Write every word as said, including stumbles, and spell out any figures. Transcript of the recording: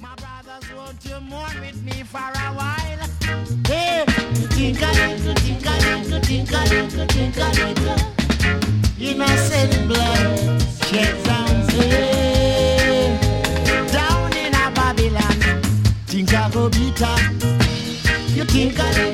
brothers, won't you mourn with me for a while? Hey, think a little, think a little, think a little, think a little. Innocent blood shed down here, down in a Babylon. Think I go bitter. You think I